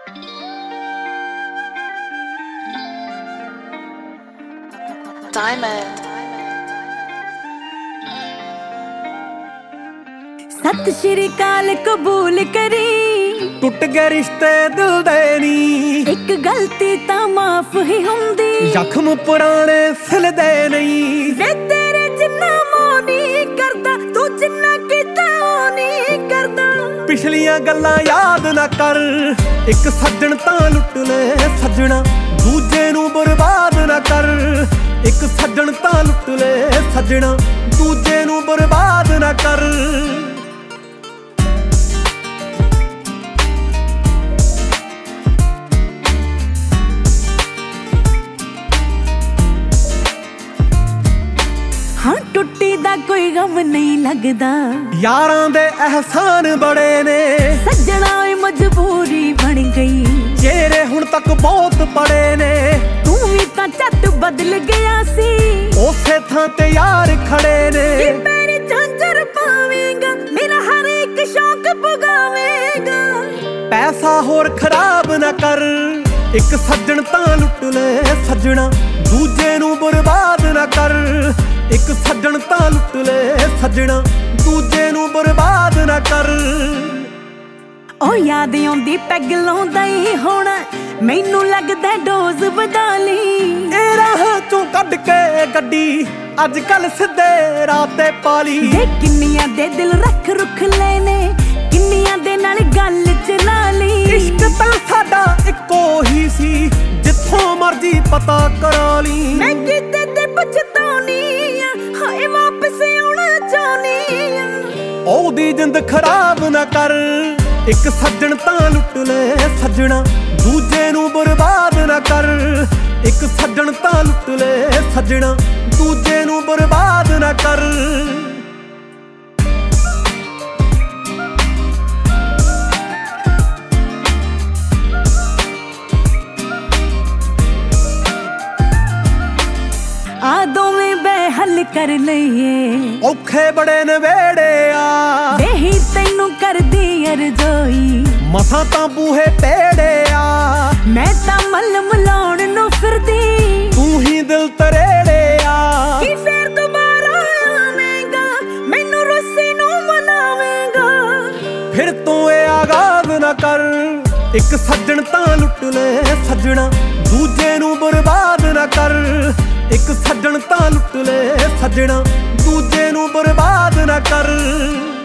Diamond सत श्री अकाल कबूल करी टुट गए रिश्ते दिल दे नी एक गलती ता माफ ही हुंदी जख्म पुराने सिलदे नहीं वे तेरे जिन्ना मोह नहीं करदा तू जिन्ना कीता ओ नहीं करदा पिछलियां गल्लां याद ना कर एक सज्जन तां लुट ले सज्जना दूजे नूं बर्बाद ना कर एक सज्जन तां लुट ले सज्जना दूजे नूं बर्बाद ना कर हाँ टुट्टी दा कोई गम नहीं लगदा यारां दे एहसान बड़े ने सज्जना मजबूरी बन गई चेहरे हुण तक बहुत पड़े ने तू भी तां झट बदल गया सी उसे थां ते यार खड़े ने कि मेरी झांझर पावेगा मेरा हर एक शौक पुगावेगा पैसा होर खराब ना कर एक सज्जन तां लुट ले सज्जना दूजे नूं बर्बाद ना कर एक सज्जन तां लुट ले सज्जना दूजे नूं बर्बाद ना कर ओ याद आउंदी पैग लाउंदा ही होना मैनू लगदा डोज वधा लई ए राह चों कढ के गड्डी अज कल सिद्धे राह ते पाली वे किन्नियां दे दिल रख रुख लेने किन्नियां दे नाल गल चला ली इश्क तां साडा इक्को ही सी जिथों मर्जी पता करा ली मैं किते ते पछताउनी आ हाय वापस आउणा चाहनी आ ओदी जिंद खराब ना कर एक सज्जन तां लुट ले सज्जना दूजे नूं बर्बाद ना कर एक सज्जन तां लुट ले सज्जना दूजे नूं बर्बाद ना कर आ दोवें बेहल कर लईए औखे बड़े नवेड़े आ वेही तैनू कर दी अरज़ोई मसां तां बूहे पेड़े आ मैं तां मल मलाउण नूं फिरदी तू ही दिल तरेड़े आ कि फेर दोबारा आवेगा मैनू रुस्से नूं मनावेगा फिर तू ए आगाज ना कर एक सज्जन तां लुट ले सज्जना दूजे नूं बर्बाद ना कर एक सज्जन तां लुट ले सज्जना दूजे नूं बर्बाद ना कर।